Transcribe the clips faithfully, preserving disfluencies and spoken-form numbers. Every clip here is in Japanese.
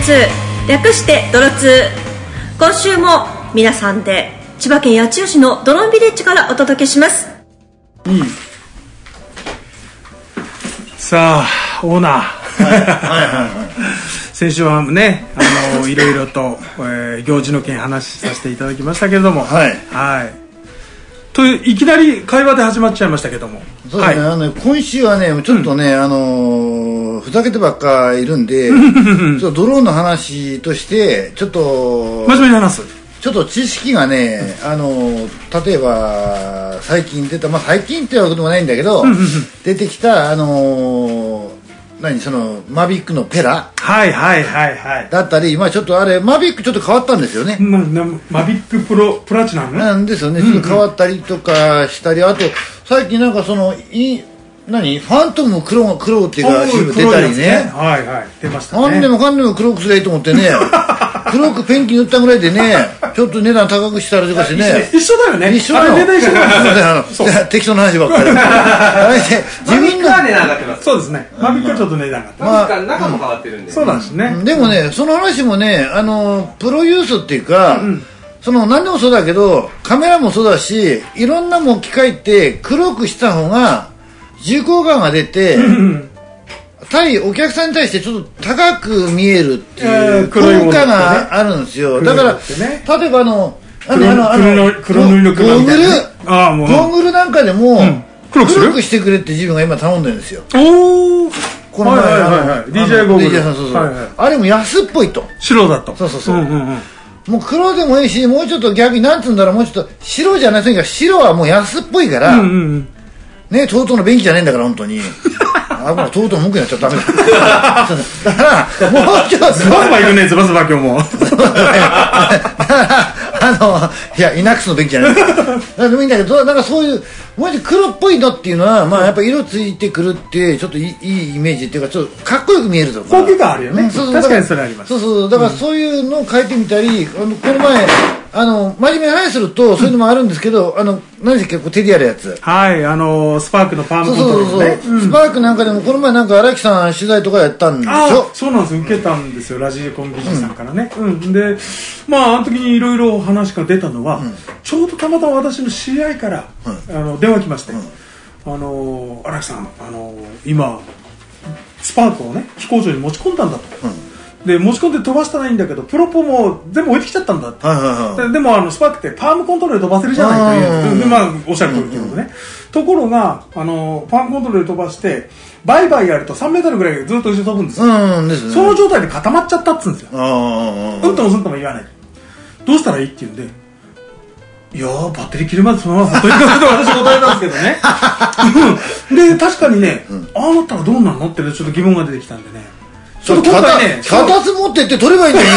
ツー、略してドロツー。今週も皆さんで千葉県八千代市のドローンビレッジからお届けします。 うん、さあオーナー、はいはいはい、先週はね、あのいろいろと、えー、行事の件話させていただきましたけれども、はい、はい、といきなり会話で始まっちゃいましたけども、 そうですね、はい、あの今週はねちょっとね、うん、あのふざけてばっかいるんでちょっとドローンの話としてちょっと真面目に話す、 ちょっと知識がね、あの例えば最近出た、まあ最近ってわけでもないんだけど出てきたあの何そのマビックのペラ、 はいはいはいはい、 だったり、まあちょっとあれマビックちょっと変わったんですよね。 ま、マビックプロプラチナねなんですよね。ちょっと変わったりとかしたり、あと最近なんかそのい何ファントム黒黒っていうか出たりね、 はいはい、出ましたね。 なんでもかんでも黒くすりゃいいと思ってね黒くペンキ塗ったぐらいでねちょっと値段高くしたりとかしてね、 一緒だよね、 一緒だよ、 値段一緒だよ適当な話ばっかり自分の値段上がってます。 そうですね、マビックはちょっと値段上がってます、まあ、 中も変わってるんで、 そうなんですね。 でもねその話もね、あのプロユースっていうか、うん、その何でもそうだけどカメラもそうだしいろんなもん機械って黒くした方が重厚感が出て対お客さんに対してちょっと高く見えるっていう効果があるんですよ。だから例えばあのあのあのあの黒塗りの黒みたいなね、 ゴーグルなんかでも黒くしてくれって自分が今頼んでるんですよ。 おお、 この前ディージェー ゴーグル、 そうそうそう、あれも安っぽいと、 白だと、 そうそうそう、もう黒でもいいし、もうちょっと逆になんつうんだろう、もうちょっと白じゃないから白はもう安っぽいから、うんうんうん、ね、とうとうの便器じゃないんだから本当にあ、これとうとうの文句になっちゃダメだだからもうちょっとズバズバいるね、ズバズバ今日もあのいやイナックスの便器じゃないでもいいんだけど、なんかそういうもうちょっと黒っぽいのっていうのは、まあやっぱ色ついてくるってちょっといい、いいイメージっていうか、ちょっとかっこよく見えるとか高級感あるよね、うん、 そうそう、 確かにそれあります。 そうそう、だからそういうのを変えてみたり、あのこの前あの真面目な話するとそういうのもあるんですけど、あの何でしたっけ、手でやるやつ、 はい、あのスパークのパームコントロールね、そうそうそう、うん、スパークなんかでもこの前なんか荒木さん取材とかやったんでしょ。 あ、そうなんです、受けたんですよ、ラジコンビジさんからね、うん、うん、でまああの時にいろいろ話が出たのは、うん、ちょうどたまたま私の知り合いから、うん、あの電話来まして、うん、あの荒木さん、あの今スパークをね飛行場に持ち込んだんだと、うん、で持ち込んで飛ばしたらいいんだけどプロポも全部置いてきちゃったんだって、はいはいはい、で, でもあのスパークってパームコントロールで飛ばせるじゃないという、で、まあ、おっしゃる通りということね、うんうん、ところがあのパームコントロールで飛ばしてバイバイやるとさんメートルぐらいずっと後ろ飛ぶんですよ、うんですね、その状態で固まっちゃったっつうんですよ。うんともすんとも言わない、どうしたらいいって言うんで、いやーバッテリー切るまでそのままほっといてくださいと私答えたんですけどねで確かにね、うん、ああなったらどうなんのってちょっと疑問が出てきたんでね、 ちょっと今回ね脚立持ってって取ればいいんだよ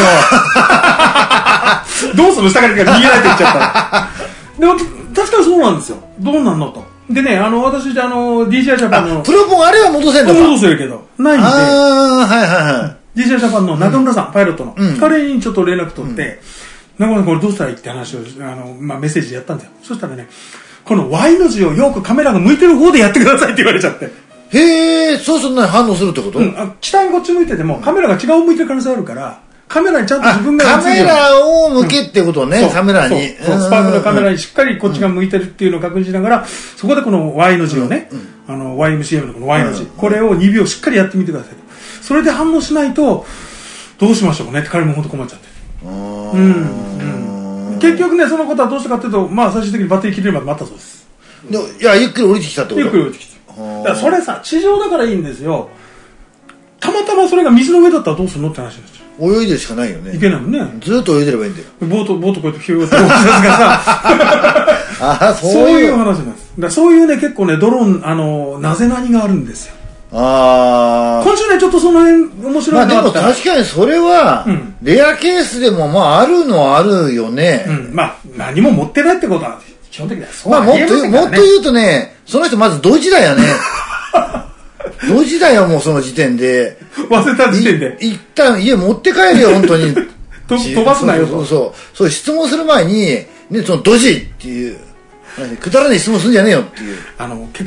どうする、下から逃げないと言っちゃったでも確かにそうなんですよ、どうなんのと。でね、あの私じゃあの ディージェー ジャパンのプロポンあれは戻せんのか、 戻せるけどないんで、ああはいはいはい、 ディージェー ジャパンの中村さん、うん、パイロットの、うん、彼にちょっと連絡取って、うん、中村さんこれどうしたらいいって話をあの、まあ、メッセージでやったんですよ。そしたらね、この Y の字をよくカメラが向いてる方でやってくださいって言われちゃって、 へえ、そうすると反応するってこと、うん、 あ、下にこっち向いててもカメラが違う向いてる可能性あるから、カメラにちゃんと自分が映る、 カメラを向けってことね、うん、カメラにそうそう、スパークのカメラにしっかりこっちが向いてるっていうのを確認しながら、そこでこの Y の字をね、うんうん、あの ワイエムシーエム のこの Y の字、うん、これをにびょうしっかりやってみてください。それで反応しないとどうしましょうねって彼も本当困っちゃって、うん、うん、結局ね、そのことはどうしたかっていうと、まあ最終的にバッテリー切れるまで待ったそうです。 でいや、ゆっくり降りてきたってこと。 ゆっくり降りてきた。だからそれさ、地上だからいいんですよ。たまたまそれが水の上だったらどうするのって話ですよ。 泳いでるしかないよね。 いけないもんね。 ずっと泳いでればいいんだよ。 ボートボートこうやってヒューって動き出すからああ、そういうそういう話なんです。だからそういうね、結構ね、ドローンあのなぜ何があるんですよ。 ああ。 今週ね、ちょっとその辺面白いな。 まあでも確かにそれは、うん、レアケースでもまああるのはあるよね。 うん、まあ何も持ってないってことは基本的にはそうは言えませんからね。まあもっと言うとね、その人まずドジだよね。ドジだよ、もうその時点で。 忘れた時点で。 一旦家持って帰るよ、本当に。 飛ばすなよと。 そうそうそう。そう質問する前に、ね、そのドジっていう、くだらない質問するんじゃねえよっていう。 あの、結構、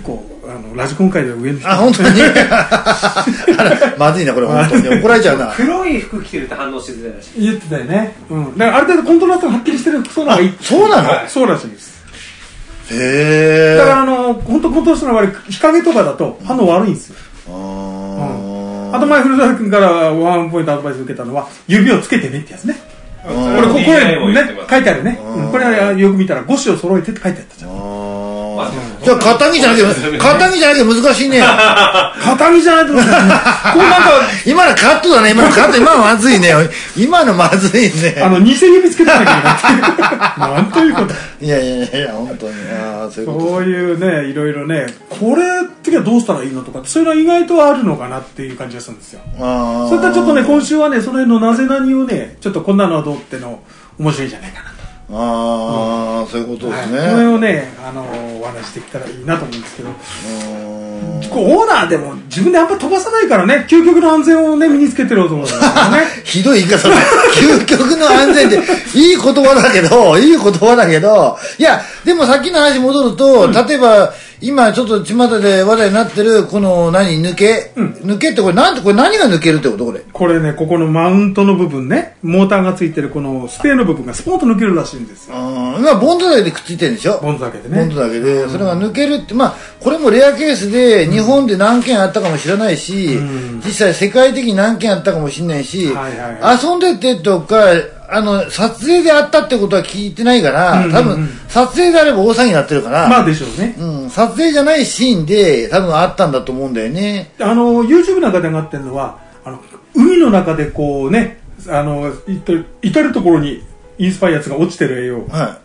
あのラジコン界では上の人。 あ、本当にあらまずいなこれ本当に怒られちゃうな。 黒い服着てるって反応してたらしい。 言ってたよね。うん。だからある程度コントラストがはっきりしてる服装の方がいい。 そうなの？ はい、そうらしいです。 へえ。 だからあの本当コントラストの悪い日陰とかだと反応悪いんですよ。 あ、 うん、あと前古澤君からワンポイントアドバイス受けたのは指をつけてねってやつね。これここれね書いてあるね。うん、これはよく見たら五指を揃えてって書いてあったじゃん。 じゃあ肩着じゃなきゃ肩着じゃなきゃ難しいね。 肩着じゃないとこうなんか今のカットだね。今のカット今のまずいね。今のまずいね。 あの偽指つけたんだけどなんということ。 いやいやいや本当にああそういうこと。 そういうねいろいろねこれってどうしたらいいのとかそういうのは意外とあるのかなっていう感じがするんですよ。あそういったちょっとね今週はねその辺のなぜ何をねちょっとこんなのはどうっての面白いんじゃないかなと。 ああ、うん、そういうことですね。はい、 これをね、あのお話してきたらいいなと思うんですけど、こうオーナーでも自分であんま飛ばさないからね、究極の安全をね身につけてると思うんだからね。 ひどい言い方だ。究極の安全っていい言葉だけど、いい言葉だけど、いやでもさっきの話戻ると、うん、例えば今ちょっと巷で話題になってるこの何抜け、うん、抜けってこれなんてこれ何が抜けるってことこれ？ これねここのマウントの部分ね、モーターがついてるこのステーの部分がスポンと抜けるらしいんですよ。 あ今ボンドだけでくっついてるんでしょ？ ボンドだけでね。 ボンドだけで、うん、それが抜けるってまあこれもレアケースで日本で何件あったかもしれないし、うん、実際世界的に何件あったかもしれないし、はいはいはい、遊んでてとかあの撮影であったってことは聞いてないから、うんうんうん、多分撮影であれば大騒ぎになってるから、 まあでしょうね、 うん、撮影じゃないシーンで多分あったんだと思うんだよね。 あの YouTube なんかで上がってるのはあの海の中でこうねあの至るところにインスパイアやつが落ちてる絵を、はい、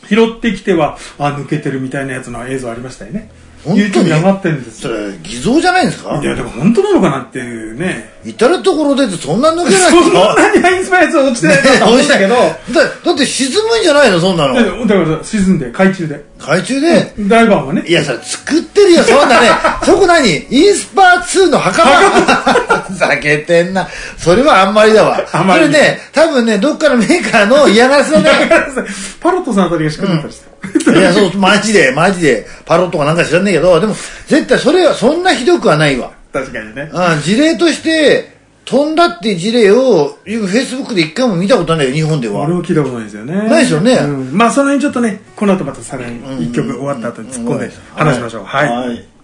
拾ってきてはあ抜けてるみたいなやつの映像ありましたよね。YouTube に上がってるんですよ。それ偽造じゃないんですか？ いやでも本当なのかなっていうね。 至るところでそんな抜けないの？そんなにインスパイアやつ落ちてないと思うんだけど、だ, だって沈むんじゃないのそんなの。 だから沈んで海中で海中で、 うん、ダイバーがね。 いやそれ作ってるよそんなね。そこ何インスパツーの墓場。ふざけてんな。それはあんまりだわ。あんまりそれね多分ねどっかのメーカーの嫌がらせだね。 パロットさんあたりが仕組んだりして、 うん、いやそうマジでマジでパロットかなんか知らんねえけど、でも絶対それはそんなひどくはないわ。 確かにね。 あ事例として飛んだっていう事例をフェイスブックで一回も見たことないよ日本では。 俺も聞いたことないですよね。 ないですよね、 うん、まあその辺ちょっとねこの後またさらに一曲終わった後に突っ込んで話しましょう。はい、はいはい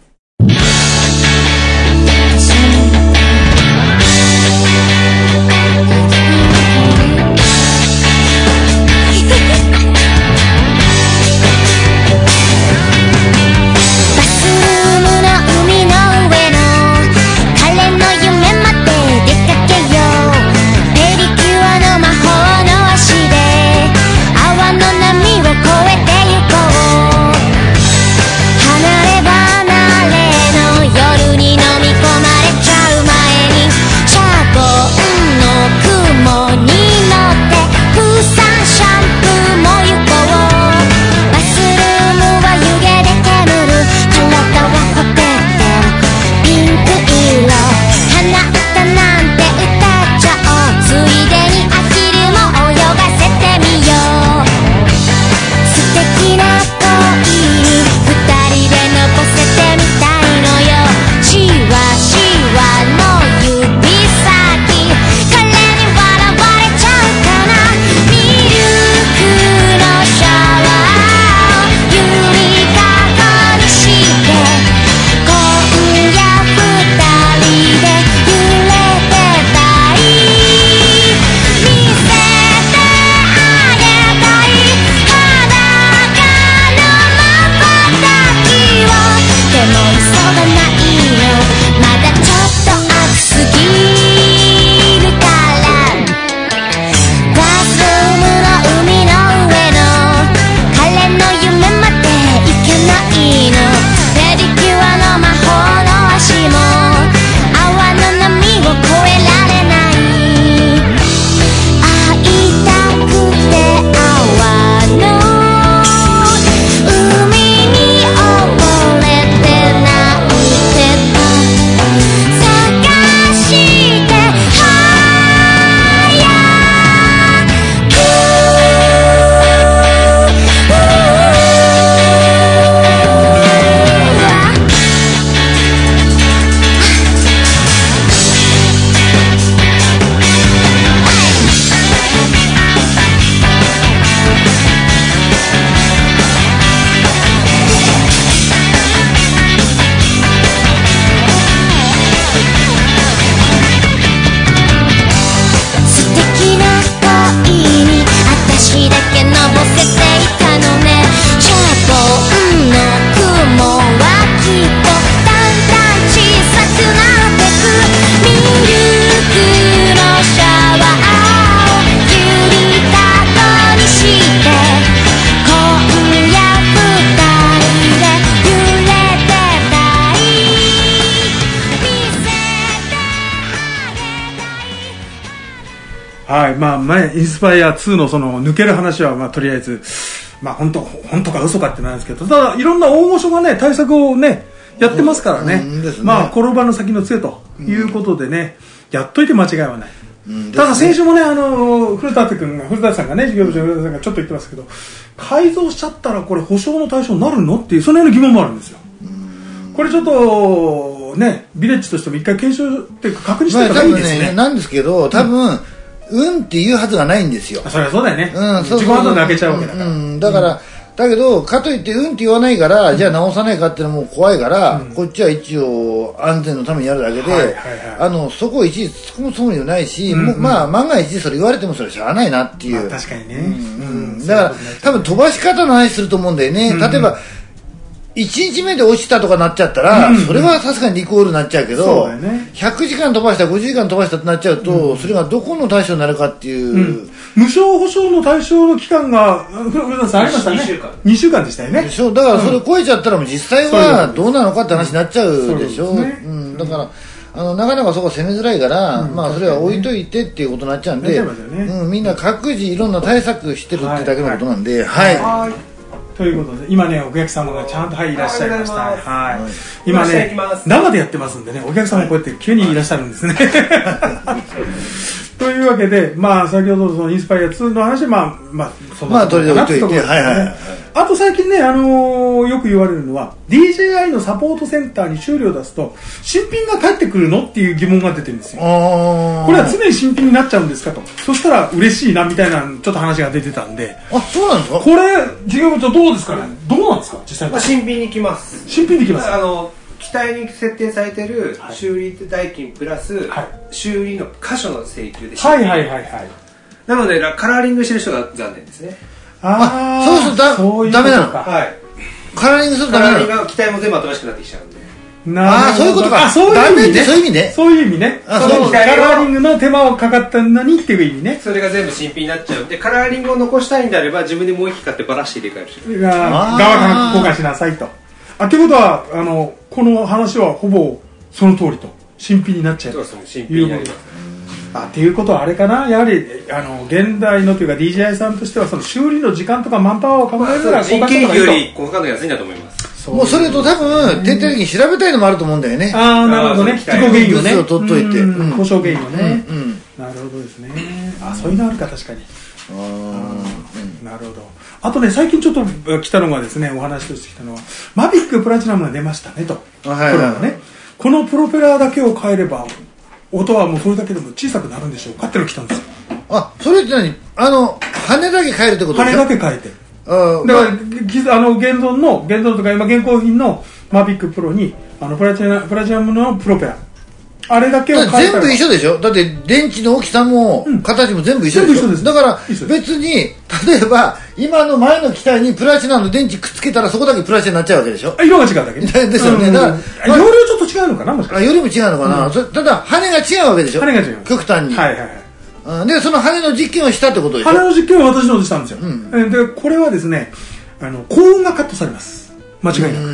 離れ離はい、まあ前インスパイアツーのその抜ける話はまあとりあえずまあ本当本当か嘘かってなんですけど、ただいろんな大御所がね対策をねやってますからね、うんね、まあ転ばぬ先の杖ということでね、うん、やっといて間違いはない。うん、ただ先週もねあの古舘君が古舘さんがね事業部長の古舘さんがちょっと言ってますけど、改造しちゃったらこれ保証の対象になるのっていうそのような疑問もあるんですよ。うん、これちょっとねビレッジとしても一回検証っていうか確認してたらいいですね。まあ、多分ねなんですけど多分、うんうんっていうはずがないんですよ。 そりゃそうだよね。 うん、そうそうそう。 自分は開けちゃうわけだから。 うん、だから、うん、だけどかといってうんって言わないから、うん、じゃあ直さないかっていうのも怖いから、うん、こっちは一応安全のためにやるだけで、はいはいはい、あのそこを一時突っ込むつもりはないし、うんうん、まあ万が一それ言われてもそれしゃあないなっていう。 まあ、確かにね。 うんうん、だから多分飛ばし方の話すると思うんだよね。うん、例えば。いちにちめで落ちたとかなっちゃったら、うんうん、それはさすがにリコールになっちゃうけど、そうだよね、ひゃくじかん飛ばしたごじゅうじかん飛ばしたってなっちゃうと、うん、それがどこの対象になるかっていう、うん、 無償保証の対象の期間が古田さんありましたね。にしゅうかんにしゅうかんでしたよね。 でしょ、だからそれを超えちゃったらもう実際はどうなのかって話になっちゃうでしょ。う、ね、うん、だからあのなかなかそこ攻めづらいから、うん、まあそれは置いといてっていうことになっちゃうんで、ね、うん、みんな各自いろんな対策してるってだけのことなんで、はい、はいはい、 ということで今ねお客様がちゃんとはいいらっしゃいました。はい、今ね生でやってますんでねお客様こうやって急にいらっしゃるんですね。というわけでまあ先ほどそのインスパイアツーの話まあまあそのまあとりあえず置いといて、はいはいはい、 あと最近ねあのー、よく言われるのは ディージェーアイ のサポートセンターに修理を出すと新品が返ってくるのっていう疑問が出てるんですよ。これは常に新品になっちゃうんですかと。そしたら嬉しいなみたいなちょっと話が出てたんで。 あ、そうなんですか。 これ事業部長どうですかね。どうなんですか実際に。 まあ、新品に来ます。 新品に来ます。 あの機体に設定されている修理代金プラス、はい、修理の箇所の請求でした。 はいはいはいはい。 なのでカラーリングしてる人が残念ですね。 ああ、そうするとだそういうダメなのか。 はい。 カラーリングするとダメなの。カラーリングが機体も全部新しくなってきちゃうんで。 ああ、そういうことか。 そういう意味ね。 そういう意味ね。 そういう意味ね。あ、そういうカラーリングの手間をかかったのにっていう意味ね。 それが全部新品になっちゃうんで、カラーリングを残したいんであれば自分でもう一機買ってバラして入れ替えるし。 側から交換しなさいと。あ、ってことはあのこの話はほぼその通りと新品になっちゃう。 そうですね。新品になります。 あっていうことはあれかな、やはりあの現代のというか ディージェーアイ さんとしてはその修理の時間とかマンパワーを考えながら人件費より交換の安いんだと思います。 もうそれと多分徹底的に調べたいのもあると思うんだよね。 ああ、なるほどね。事故原因をね、 取っといて、 故障原因をね。なるほどですね。あ、そういうのあるか確かに。なるほど。あとね最近ちょっと来たのがですねお話としてきたのはマビックプラチナムが出ましたねと。はいはいね。このプロペラだけを変えれば音はもうそれだけでも小さくなるんでしょうかってのが来たんですよ。 あ、それって何？あの羽だけ変えるってことでしょ？羽だけ変えて。あだから、あの現存の現存とか今現行品のマビックプロにあのプラチナプラチナムのプロペラあれだけを変えたら全部一緒でしょ。だって電池の大きさも形も全部一緒でしょ、うん、だから別に例えば今の前の機体にプラチナの電池くっつけたらそこだけプラチナになっちゃうわけでしょ。 色が違うだけね。 ですよね、うん、だから、 まあ、容量ちょっと違うのかなもしかして。 よりも違うのかな、うん、そただ羽が違うわけでしょ。 羽が違う極端に。 はいはいはい。 でその羽の実験をしたってことでしょ。 羽の実験を私のでしたんですよ、うん、でこれはですねあの高温がカットされます間違いなく。うん、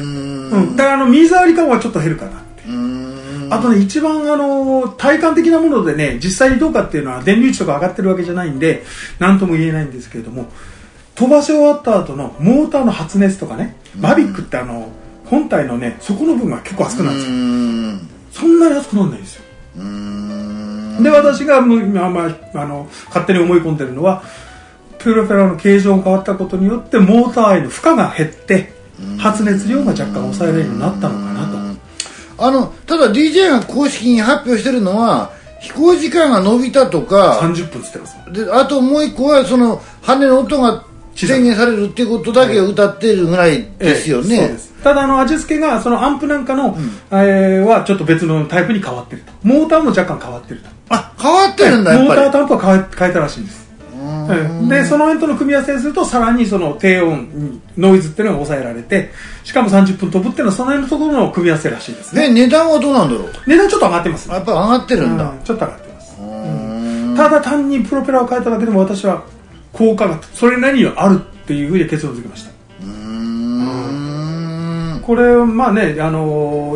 うん、だからあの水回り感はちょっと減るかなって。うんあとね一番あの体感的なものでね実際にどうかっていうのは電流値とか上がってるわけじゃないんで何とも言えないんですけれども飛ばし終わった後のモーターの発熱とかねマビックってあの本体のね底の部分が結構熱くなるんですよ。そんなに熱くならないんですよ。で私がもう今、まあ、あの勝手に思い込んでるのはプロペラの形状が変わったことによってモーターへの負荷が減って発熱量が若干抑えられるようになったのかなと。 あのただ ディージェー が公式に発表してるのは飛行時間が伸びたとかさんじゅっぷんつってます。 であともう一個はその羽の音が制限されるっていうことだけを歌ってるぐらいですよね、えええ、そうです。 ただあの味付けがそのアンプなんかの、うんえー、はちょっと別のタイプに変わってると。モーターも若干変わってると。 あ変わってるんだ、 やっぱりモーターとアンプは変え、変えたらしいんです。でその辺との組み合わせにするとさらにその低音ノイズっていうのが抑えられてしかもさんじゅっぷん飛ぶっていうのはその辺のところの組み合わせらしいですね。 値段はどうなんだろう。 値段ちょっと上がってます、ね、 やっぱ上がってるんだ、 うん、ちょっと上がってます、うん、ただ単にプロペラを変えただけでも私は効果がそれなりにはあるっていうふうに結論付けました。うーん、うん、これまあねあのー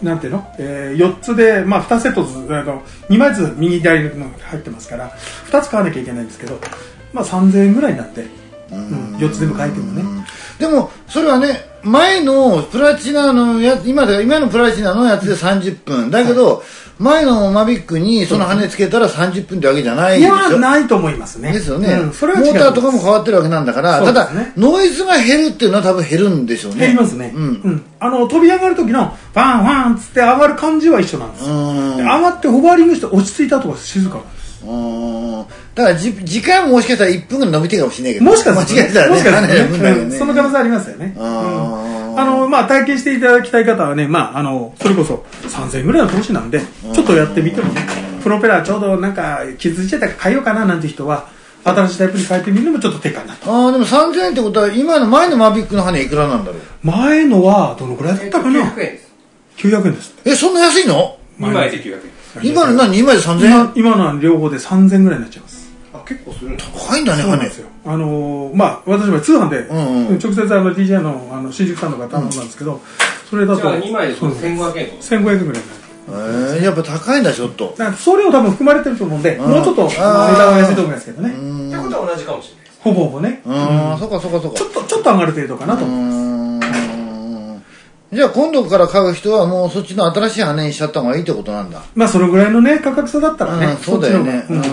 なんていうの、えー、よっつで、まあ、にセットずつあのにまいずつ右左の入ってますからふたつ買わなきゃいけないんですけど、まあ、さんぜんえんぐらいになって、うん、よっつ全部買えてもね。 でもそれはね前のプラチナのやつ 今, で今のプラチナのやつでさんじゅっぷんだけど、はい、前のマビックにその羽つけたらさんじゅっぷんってわけじゃないでしょ。 いやないと思いますね。 ですよね、うん、 それは違う。 モーターとかも変わってるわけなんだから、ね、ただノイズが減るっていうのは多分減るんでしょうね。 減りますね、うんうん、あの飛び上がる時のファンファンっつって上がる感じは一緒なんですよ。上がってホバーリングして落ち着いたとこ静かなんです。 うんだからじ時間ももしかしたらいっぷんぐらい伸びてるかもしれないけど、 もしかしたらね、もしかしたらね、 ね、 その可能性ありますよね。ああのまあ体験していただきたい方はね、まああのそれこそさんぜんえんぐらいの投資なんでちょっとやってみてもね、プロペラちょうどなんか傷ついちゃったから変えようかななんて人は新しいタイプに変えてみるのもちょっと手かなと。 ああでもさんぜんえんってことは今の前のマビックの羽いくらなんだろう。 前のはどのくらいだったかな。 きゅうひゃくえんです。 きゅうひゃくえんです。 えそんな安いの。 にまいできゅうひゃくえん。 今の何にまいでさんぜんえん。 今, 今のは両方でさんぜんえんぐらいになっちゃいます。 あ結構するんだ。 高いんだね羽。 あのー、まあ私は通販で、うんうん、直接あの ディージェー の, あの新宿さんの方頼んだんですけど、うん、それだとじゃあにまいでせんごひゃくえん。 せんごひゃくえんぐらいになる。 えー、やっぱ高いんだちょっと。 だから送料多分含まれてると思うんで、もうちょっと値段は安いと思いますけどね。 ってことは同じかもしれないです。 ほぼほぼね。 うん、そっかそっかそっか。 ちょっとちょっと上がる程度かなと思います。 じゃあ今度から買う人はもうそっちの新しい羽にしちゃった方がいいってことなんだ。 まあそのぐらいのね価格差だったらね、 うん、そうだよね。 うん、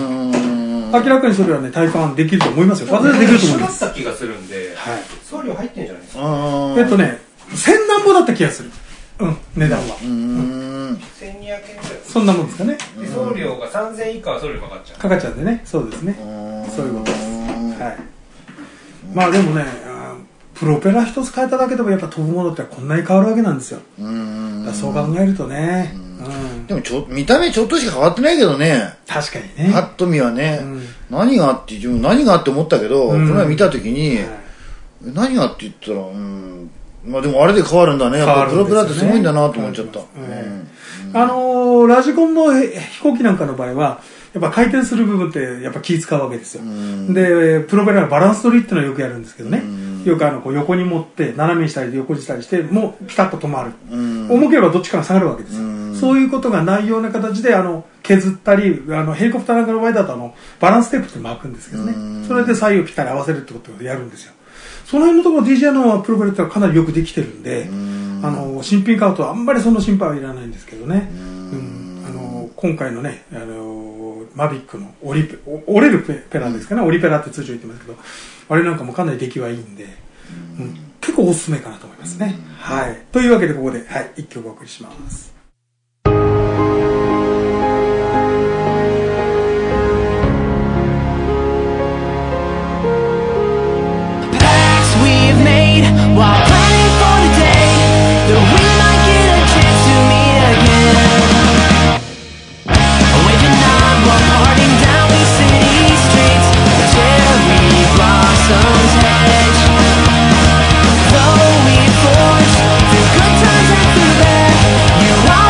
明らかにそれはね体感できると思いますよ。私はできると思います。 一緒だった気がするんで、はい、送料入ってんじゃないですか。 えっとね千何ぼだった気がする。うん値段は。うん。 せんにひゃくえんぐらい。 そんなもんですかね。 で送料がさんぜんえん以下は送料かかっちゃう。 かかっちゃうんでね。そうですね。そういうことです。はい。まあでもね。プロペラ一つ変えただけでもやっぱ飛ぶものってこんなに変わるわけなんですよ。うんだそう考えるとね、うん、 でもちょ見た目ちょっとしか変わってないけどね。 確かにね。 パッと見はね、うん、何があって自分何があって思ったけど、うん、この前見た時に、うん、何がって言ったら、うん、まあでもあれで変わるんだね。やっぱりプロペラってすごいんだなと思っちゃった。 あのー、ラジコンの飛行機なんかの場合はやっぱ回転する部分ってやっぱ気使うわけですよ。でプロペラのバランス取りっていうのはよくやるんですけどね。よくあのこう横に持って斜めにしたり横にしたりしてもうピタッと止まる。重ければどっちかが下がるわけですよ。そういうことがないような形であの削ったりあのヘリコプターなんかの場合だとあのバランステープって巻くんですけどね。それで左右ピタリ合わせるってことをやるんですよ。その辺のところ ディージェー のプロペラってかなりよくできてるんで、あの新品買うとあんまりその心配はいらないんですけどね。うんあの今回のねあのマビックの折り折れるペラですかね、折りペラって通常言ってますけど、あれなんかもかなり出来はいいんで、うん、結構おすすめかなと思いますね。はい。というわけでここで、はい、一曲お送りします。 Though we forged through good times and through bad, you are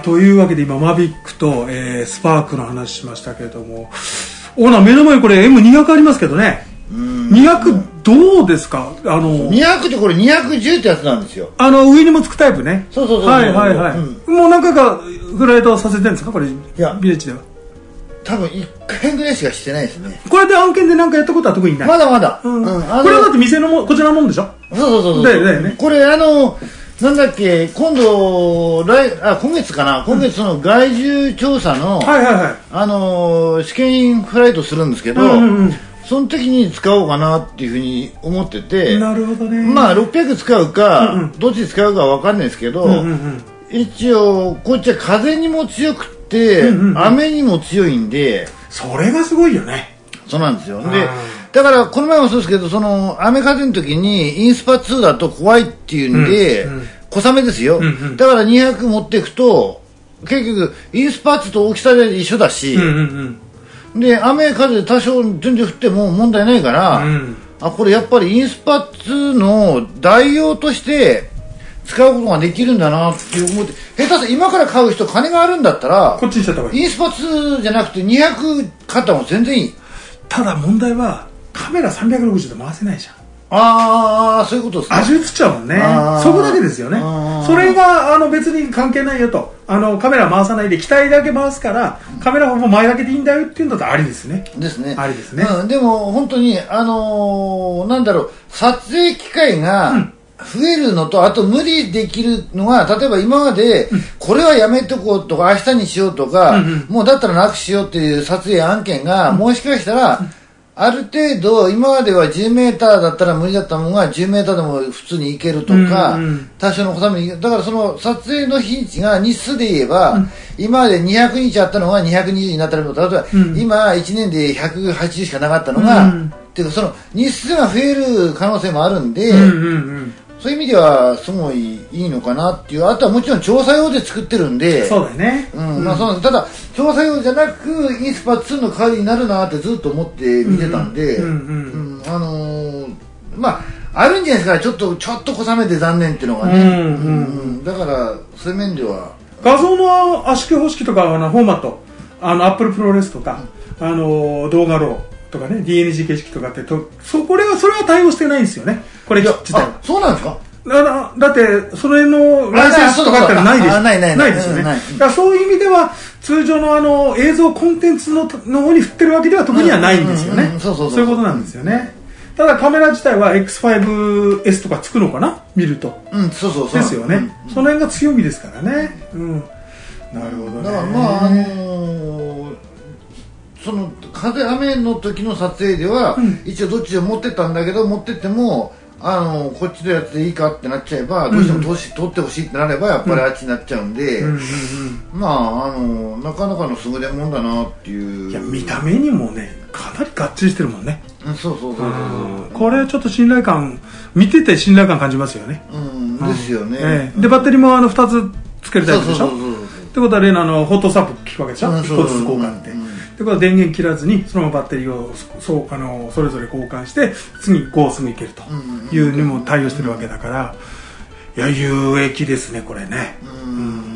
というわけで今マビックと、えー、スパークの話しましたけれども、オーナー目の前にこれ エムにひゃく ありますけどね、にひゃくどうですか？あのにひゃくってこれにひゃくじゅうってやつなんですよ。 あの上にもつくタイプね。 そうそうそうそう。 はいはいはい、うん、もう何回かフライトさせてるんですかこれ？いやビレッジでは多分いっかいぐらいしかしてないですね。 これで案件で何かやったことは特にない？ まだまだ、 うんうん、これはだって店のもこちらのもんでしょ？ そうそうそうそうだよだよね。 これあのなんだっけ、今度来あ今月かな、今月その害獣調査の、うん、はいはいはい、あの試験フライトするんですけど、うんうんうん、その時に使おうかなっていうふうに思ってて、 なるほどね。 まあろっぴゃく使うか、うんうん、どっち使うかわかんないですけど、うんうんうん、一応こっちは風にも強くて、うんうんうん、雨にも強いんで、 それがすごいよね。 そうなんですよ。でだからこの前もそうですけど、その雨風の時にインスパツーだと怖いっていうんで、うんうん、小雨ですよ、うんうん、だからにひゃく持っていくと結局インスパツと大きさで一緒だし、うんうんうん、で雨風多少全然降っても問題ないから、うん、あこれやっぱりインスパツの代用として使うことができるんだなって思って、下手す今から買う人金があるんだったらこっちにしちゃった方がいい。 インスパツじゃなくてにひゃく買った方が全然いい。 ただ問題はカメラさんびゃくろくじゅうで回せないじゃん。 ああそういうことですか。 味映っちゃうもんね。そこだけですよね。それがあの別に関係ないよと、あのカメラ回さないで機体だけ回すからカメラも前だけでいいんだよっていうんだったらありですね。 ですね。 ありですね、 うん、でも本当にあのー、なんだろう、撮影機会が、うん増えるのと、あと無理できるのが、例えば今までこれはやめとこうとか明日にしようとか、うんうん、もうだったらなくしようっていう撮影案件が、もしかしたら、うん、ある程度今まではじゅうメーターだったら無理だったものがじゅうメーターでも普通に行けるとか、うんうん、多少の小雨に、だからその撮影の日にちが日数で言えば、うん、今までにひゃくにちあったのがにひゃくにじゅうになったりとか、例えば、うん、今いちねんでひゃくはちじゅうしかなかったのが、うん、っていうかその日数が増える可能性もあるんで、うんうんうん、そういう意味ではすごいいいのかなっていう。あとはもちろん調査用で作ってるんで、 そうだよね、 うんうん、まあ、そうなんです。ただ調査用じゃなくインスパツーの代わりになるなってずっと思って見てたんで、うんうんうん、あのー、まああるんじゃないですか、ちょっとちょっと小雨で残念っていうのがね、うんうんうん、だからそういう面では画像の圧縮方式とかあのフォーマット、あのアップルプロレスとか、うん、あの動画ローとかね ディーエヌジー 形式とかってと、そこれはそれは対応してないんですよね、これ自体は。 そうなんですか。 だ, だってそれのライセンスとかってないでしょ。ないないないですよね。だからそういう意味では通常のあの映像コンテンツ の, の方に振ってるわけでは特にはないんですよね。そういうことなんですよね。ただカメラ自体は エックスファイブエス とかつくのかな、見ると。 うん、そうそうそう。 ですよね。うん、その辺が強みですからね。うん。なるほどね。 だからまああのー、その風雨の時の撮影では、うん、一応どっちで持ってったんだけど、持ってってもあのこっちのやつでいいかってなっちゃえば、どうしても通し、うん、取ってほしいってなればやっぱりあっちになっちゃうんで、うんうんうんうん、まああのなかなかの優れもんだなっていう。 いや見た目にもねかなりがっちりしてるもんね。 うん、そうそうそうそう、 うん、これちょっと信頼感、見てて信頼感感じますよね。 うん、ですよね、 えー、でバッテリーもあのふたつつけるタイプでしょ。ってことは例のあのホットスタップ効くわけでしょ、いっこずつ交換って。ってことは電源切らずにそのままバッテリーを そ, あのそれぞれ交換して次ゴースムいけるというにも対応してるわけだから、いや有益ですねこれね。 うん、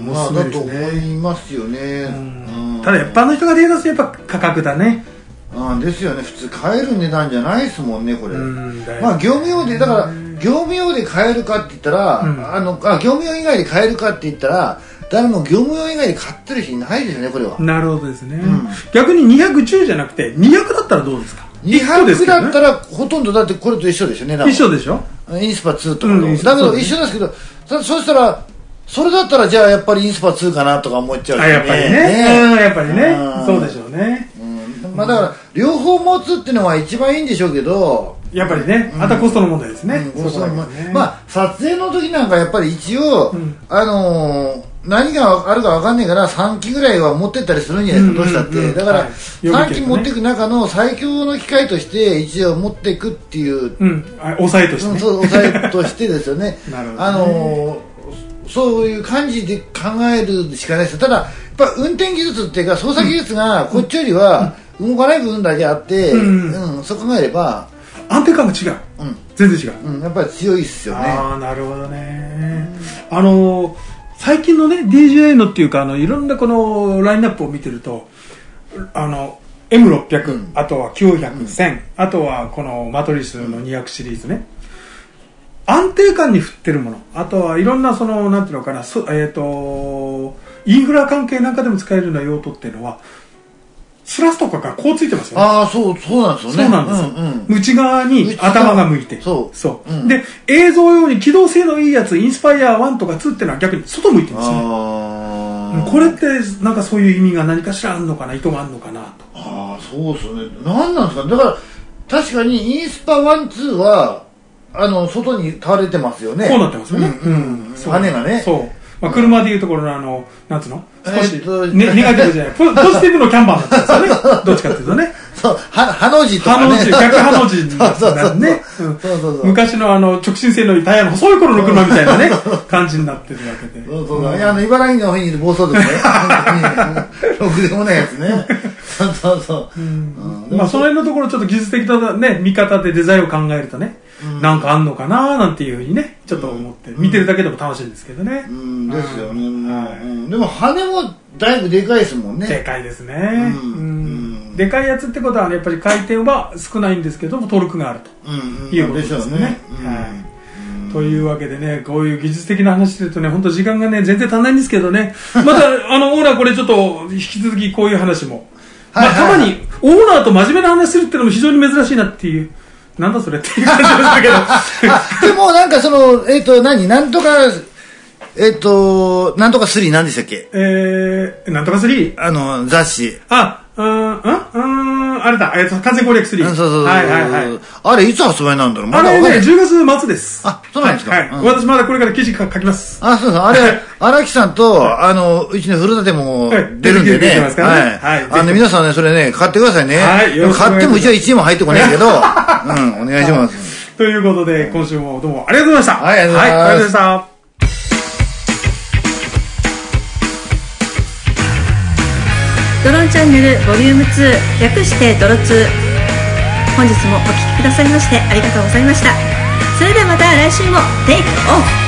うん、まあだと思いますよね。 うんうん、ただ一般の人が手出すやっぱ価格だね。 あですよね。普通買える値段じゃないですもんねこれ。うんまあ業務用でだから業務用で買えるかって言ったら、うん、あのあ業務用以外で買えるかって言ったら誰も業務用以外で買ってる人いないですよねこれは。 なるほどですね、うん、逆ににひゃくじゅうじゃなくてにひゃくだったらどうですか。 にひゃくだったらほとんどだってこれと一緒でしょね。 一緒でしょインスパツーとか、うん、だけど一緒ですけど、そうしたらそれだったらじゃあやっぱりインスパツーかなとか思っちゃうしね。 あやっぱりね、ね、うん、やっぱりね、そうでしょうね、 うん、まあだから両方持つっていうのは一番いいんでしょうけど、 やっぱりね、あとはコストの問題ですね、うん、コストの問題、ね、まあ撮影の時なんかやっぱり一応、うん、あのー何があるか分かんないからさんきぐらいは持ってったりするんじゃないですか、どうしたって、うんうんうん、だから、はい、さんき持っていく中の最強の機械として一応持っていくっていう、 うん、抑えとして、ね、 そう抑えとしてですよねなるほどね。あのそういう感じで考えるしかないです。ただやっぱ運転技術っていうか操作技術がこっちよりは動かない部分だけあって、うんうんうん、そう考えれば安定感が違う、うん、全然違う、 うん、やっぱり強いっすよね。 ああなるほどね、うん、あの最近のね ディージェーエー のっていうかあのいろんなこのラインナップを見てるとあの エムろっぴゃく、うん、あとはきゅうひゃく、せん、あとはこのマトリスのにひゃくシリーズね、安定感に振ってるもの、あとはいろんなそのなんていうのかな、えーとインフラ関係なんかでも使えるような用途っていうのはスラスとかがこうついてますよね。 ああ、そう、そうなんですよね。 そうなんですよ。うんうん、内側に頭が向いて。 そう。 そう、うん。で、映像用に機動性のいいやつ、インスパイアワンとかツーっていうのは逆に外向いてるんですよね。あこれってなんかそういう意味が何かしらあるのかな、意図があるのかなと。 ああ、そうですね。何なんですか。だから確かにインスパワン、ツーはあの外に倒れてますよね。 こうなってますよね。うん。 うん、羽がね。 そう。まあ、車でいうところのあの、なんつうの少し、ね、ネガティブじゃない、ポジティブのキャンバーだったんですよね。どっちかっていうとね。 そう、は、ハの字とかね。 ハの字、逆ハの字になってね。昔のあの、直進性のいいタイヤの細い頃の車みたいなね、感じになってるわけで。 そうそうそう。いや、あの、茨城の方にいる暴走族ね。ろくでもないやつね。そうそうそう。 まあ、その辺のところちょっと技術的なね、見方でデザインを考えるとね、なんかあんのかなーなんていうふうにね、ちょっと思って、見てるだけでも楽しいんですけどね。 うん、ですよね。でも羽もだいぶでかいですもんね。 でかいですね。でかいやつってことはやっぱり回転は少ないんですけどもトルクがあるということですね。というわけでね、こういう技術的な話するとね、本当時間がね全然足んないんですけどね、またあのオーナーこれちょっと引き続きこういう話も、まあたまにオーナーと真面目な話するっていうのも非常に珍しいなっていう。なんだそれっていう感じでしたけどでもなんかそのえっ、ー、と何なんとかえっ、ー、となんとかスリー何でしたっけ。 えー、なんとかスリーあの雑誌。 あうーんうんうんあれだえっ、ー、と完全攻略スリー。 そうそうそう。 はいはいはい。 あれいつ発売なんだろう。 まだあれねじゅうがつ末です。 あそうなんですか。 はい、はいうん、私まだこれから記事書きます。 あそうそうあれ荒木さんとあのうちの古舘も出るんでね。はいはい。あの皆さんねそれね買ってくださいね。はい。買ってもうちはいちえんも入ってこないけど。うんお願いします。 ということで今週もどうもありがとうございました。 はいありがとうございます。 はいありがとうございました。 ドロンチャンネルボリュームツー略してドロツー、本日もお聞きくださりましてありがとうございました。それではまた来週もテイクオフ。